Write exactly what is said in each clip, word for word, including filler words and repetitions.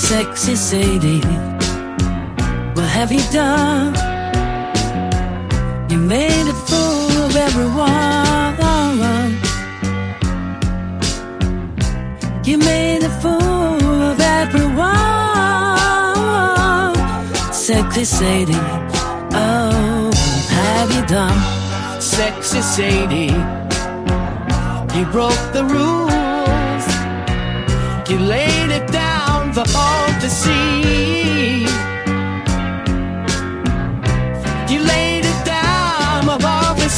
Sexy Sadie, what have you done? You made a fool of everyone. You made a fool of everyone. Sexy Sadie, oh, what have you done? Sexy Sadie, you broke the rules. You laid it down for all to see. You laid it down for all to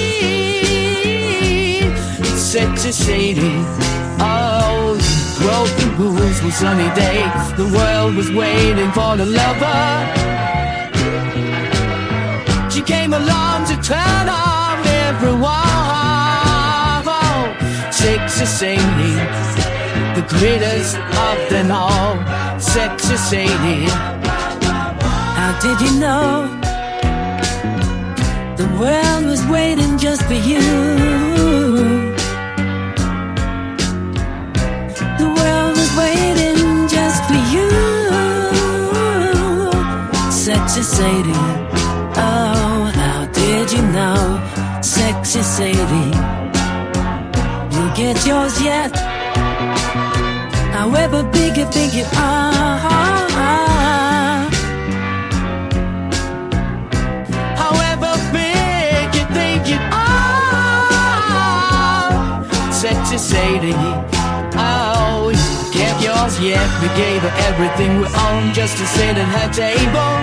see. Sexy Sadie, oh, you broke the rules. One sunny day, the world was waiting for the lover. She came along to turn on everyone. Oh, Sexy Sadie, the greatest of them all. Sexy Sadie, how did you know the world was waiting just for you? The world was waiting just for you. Sexy Sadie, oh, how did you know? Sexy Sadie, you'll get yours yet, however big you think you are. However big you think you are. Sexy Sadie, oh, you get yours yet. We gave her everything we own just to sit at her table.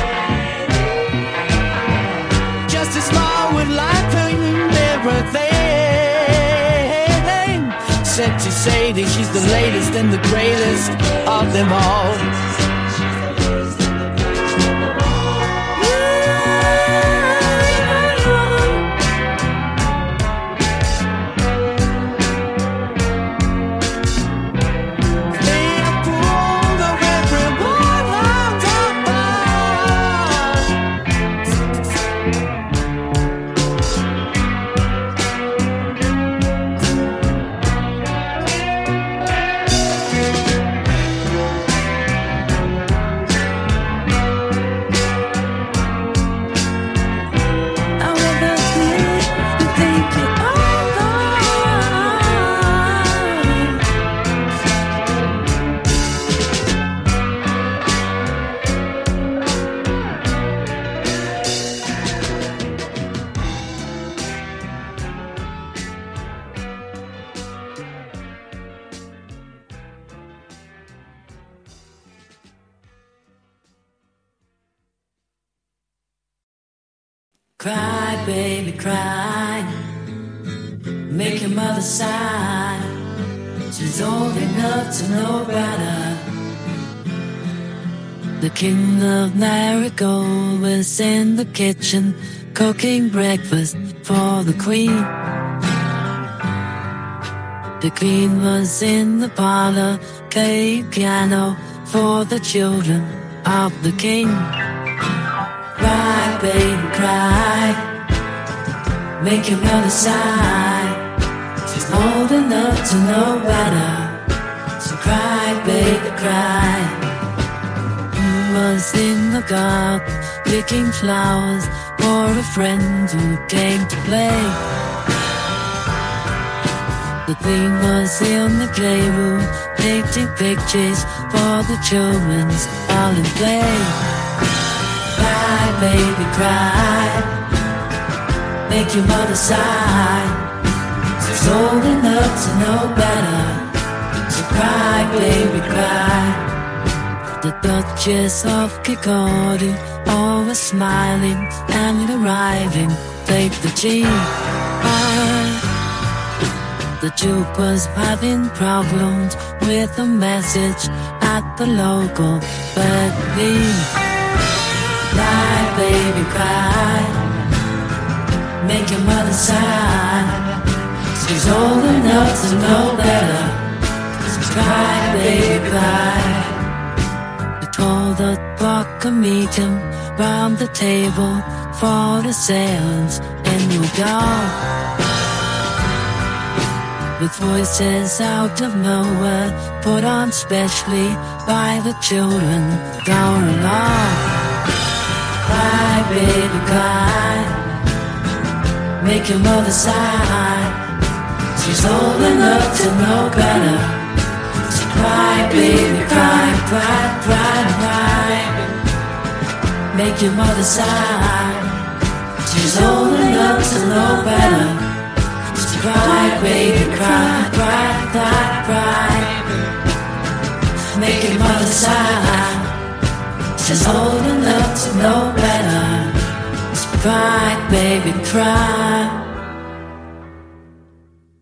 Just as small with life and everything. Sexy Sadie, she's the latest and the greatest of them all. Cry, baby, cry. Make your mother sigh. She's old enough to know better. The king of Marigold was in the kitchen cooking breakfast for the queen. The queen was in the parlor playing piano for the children of the king. Cry, baby, cry. Make your mother sigh. She's old enough to know better. So cry, baby, cry. Who was in the garden picking flowers for a friend who came to play? The queen was in the playroom painting pictures for the children's all in play. Cry, baby, cry. Make your mother sigh. She's old enough to know better. So cry, baby, cry. The Duchess of Kikordu, always smiling and arriving, played the G. The Duke was having problems with a message at the local birthday. Cry, baby, cry. Make your mother sigh. She's old enough to know better. So cry, baby, cry. We told the buck to meet him round the table for the seance in New York. with voices out of nowhere, put on specially by the children going along. Cry, baby, cry, make your mother sigh. She's old enough to know better. So cry, baby, cry, cry, cry, cry, make your mother sigh. She's old enough to know better. So cry, baby, cry, cry, cry, cry, make your mother sigh. She's old enough to know better. So cry, baby, cry.